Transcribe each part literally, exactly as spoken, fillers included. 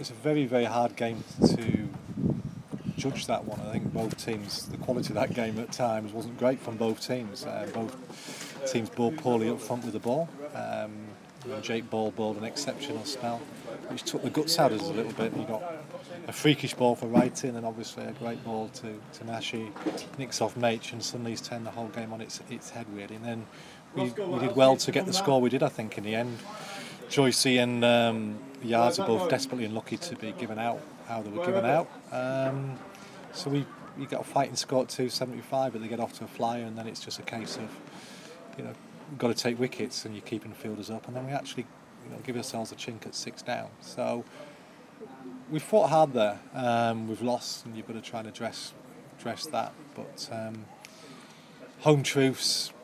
it's a very, very hard game to judge that one. I think both teams, the quality of that game at times wasn't great from both teams. Uh, both teams bowled poorly up front with the ball. Um, Jake Ball bowled an exceptional spell, which took the guts out of us a little bit. He got a freakish ball for Wrighty, and then obviously a great ball to, to Nashi, nicks off Mach, and suddenly he's turned the whole game on its its head really. And then we, we did well to get the score we did, I think, in the end. Joycey and um, Yards are both desperately unlucky to be given out how they were given out. Um, so we, we got a fighting score at two seventy-five, but they get off to a flyer, and then it's just a case of, you know, we've got to take wickets and you're keeping fielders up, and then we actually, you know, give ourselves a chink at six down. So we fought hard there. Um, we've lost, and you've got to try and address address that. But um, home truths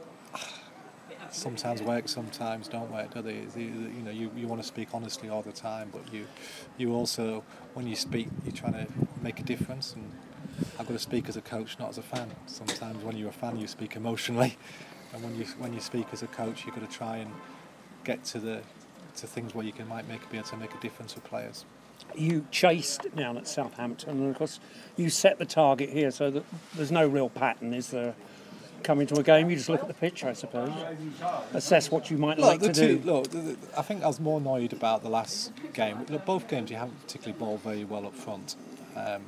sometimes work, sometimes don't work, do they? You know, you, you want to speak honestly all the time, but you you also, when you speak, you're trying to make a difference. And I've got to speak as a coach, not as a fan. Sometimes when you're a fan, you speak emotionally, and when you when you speak as a coach, you've got to try and get to the to things where you can might make be able to make a difference with players. You chased down at Southampton, and of course you set the target here, so that there's no real pattern, is there? Coming to a game, you just look at the pitch, I suppose, assess what you might look, like to two, do. Look, the, the, I think I was more annoyed about the last game. Look, both games you haven't particularly bowled very well up front. Um,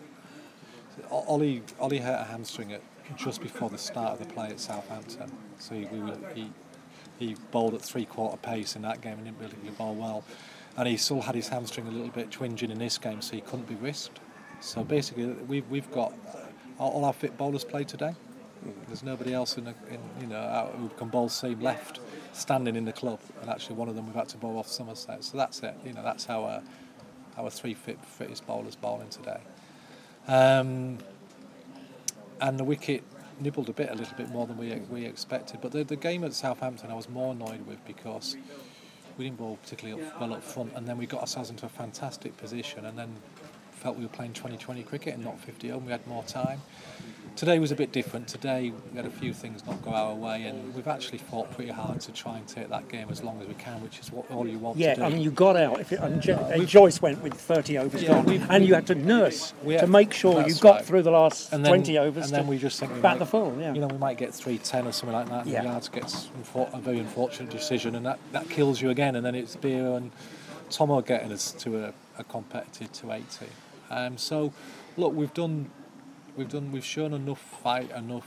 Ollie Ollie hurt a hamstring at just before the start of the play at Southampton, so he we, he, he bowled at three quarter pace in that game and didn't really bowl well. And he still had his hamstring a little bit twinging in this game, so he couldn't be risked. So basically, we've we've got all our fit bowlers played today. There's nobody else in, the, in you know out who can bowl seam left standing in the club, and actually one of them we've had to bowl off Somerset. So that's it. You know that's how our our three fit fittest bowlers bowling today. Um, and the wicket nibbled a bit, a little bit more than we we expected. But the the game at Southampton I was more annoyed with because we didn't bowl particularly up, well up front, and then we got ourselves into a fantastic position, and then felt we were playing twenty twenty cricket and not fifty over. We had more time. Today was a bit different. Today we had a few things not go our way, and we've actually fought pretty hard to try and take that game as long as we can, which is what all you want yeah, to do. Yeah, I mean, you got out. If it, and jo- Joyce went with thirty overs yeah, gone, we've, and we've, you had to nurse had, to make sure you got right. through the last and then, twenty overs and then to we just think we bat might, the full. Yeah. You know, we might get three ten or something like that, and yeah. Yards gets a very unfortunate decision, and that, that kills you again, and then it's Beer and Tomo getting us to a, a competitive two eighty. Um, so, look, we've done, we've done, we've shown enough fight, enough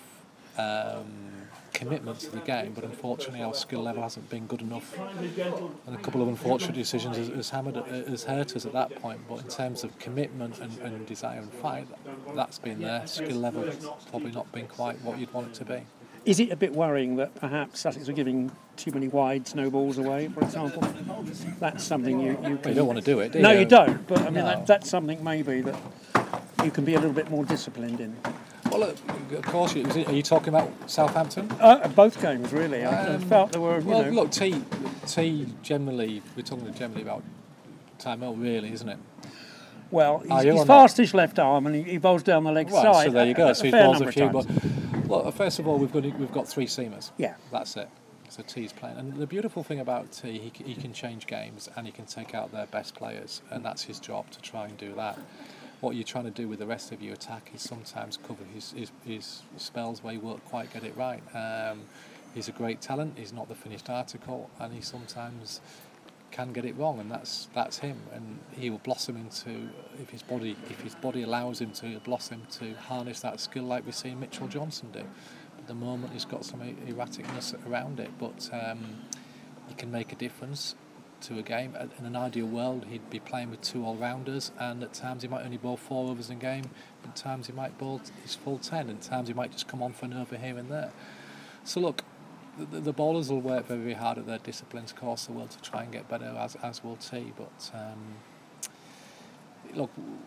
um, commitment to the game, but unfortunately our skill level hasn't been good enough, and a couple of unfortunate decisions has, has hammered, has hurt us at that point. But in terms of commitment and, and desire and fight, that's been there. Skill level probably not been quite what you'd want it to be. Is it a bit worrying that perhaps Sussex are giving too many wide snow balls away, for example? That's something you, you can... You don't want to do it, do no, you? No, you don't. But I mean, no. that, that's something maybe that you can be a little bit more disciplined in. Well, look, of course. You, are you talking about Southampton? Uh, both games, really. I um, felt there were. You well, know, look, T, T generally, we're talking generally about time out, really, isn't it? Well, he's, he's fastish left arm, and he, he bowls down the leg well, side. So there you go. A, a so he fair bowls a number few. of times. But look, first of all, we've got we've got three seamers. Yeah, that's it. So T's playing, and the beautiful thing about T, he he can change games and he can take out their best players, and that's his job to try and do that. What you're trying to do with the rest of your attack is sometimes cover his, his, his spells where he won't quite get it right. Um, he's a great talent, he's not the finished article, and he sometimes can get it wrong, and that's that's him. And he will blossom into, if his body if his body allows him to, blossom to harness that skill like we've seen Mitchell Johnson do. At the moment he's got some erraticness around it, but um, he can make a difference to a game. In an ideal world he'd be playing with two all-rounders, and at times he might only bowl four overs in a game, at times he might bowl his full ten, and at times he might just come on for an over here and there. So look, the, the bowlers will work very, very hard at their disciplines, of course they will, to try and get better, as as will T, but um, look,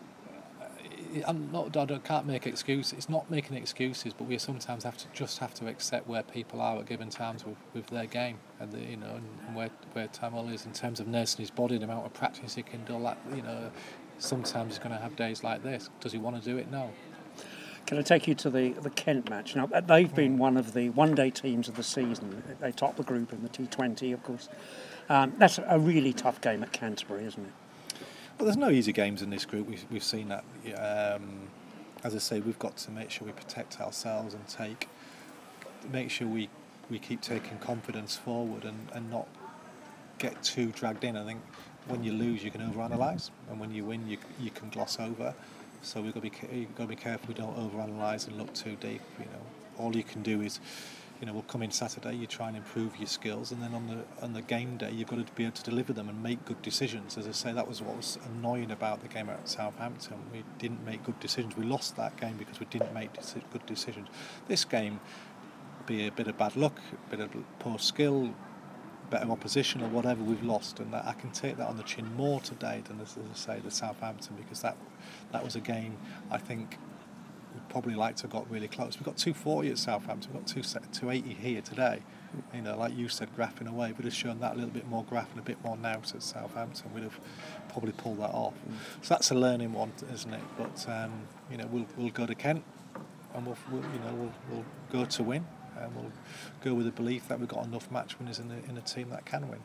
I'm not, I can't make excuses. It's not making excuses, but we sometimes have to just have to accept where people are at given times with, with their game, and the, you know, and, and where where Tamal is in terms of nursing his body, the amount of practice he can do. That, you know, sometimes he's going to have days like this. Does he want to do it? No. Can I take you to the the Kent match? Now they've been one of the one-day teams of the season. They top the group in the T twenty, of course. Um, that's a really tough game at Canterbury, isn't it? But there's no easy games in this group. We've, we've seen that. Um, as I say, we've got to make sure we protect ourselves and take, make sure we, we keep taking confidence forward and, and not get too dragged in. I think when you lose, you can overanalyse, and when you win, you you can gloss over. So we've got to be you've got to be careful we don't overanalyse and look too deep. You know, all you can do is, you know, we'll come in Saturday, you try and improve your skills, and then on the on the game day, you've got to be able to deliver them and make good decisions. As I say, that was what was annoying about the game at Southampton. We didn't make good decisions. We lost that game because we didn't make deci- good decisions. This game, be a bit of bad luck, a bit of poor skill, better opposition or whatever, we've lost, and that, I can take that on the chin more today than, as I say, the Southampton, because that that was a game I think we'd probably like to have got really close. We've got two forty at Southampton, we've got two two eighty here today. You know, like you said, graphing away, we'd have shown that a little bit more graph and a bit more nous at Southampton, we'd have probably pulled that off. Mm. So that's a learning one, isn't it? But um, you know, we'll we'll go to Kent, and we'll, we'll you know we'll, we'll go to win. And we'll go with the belief that we've got enough match winners in the in a team that can win.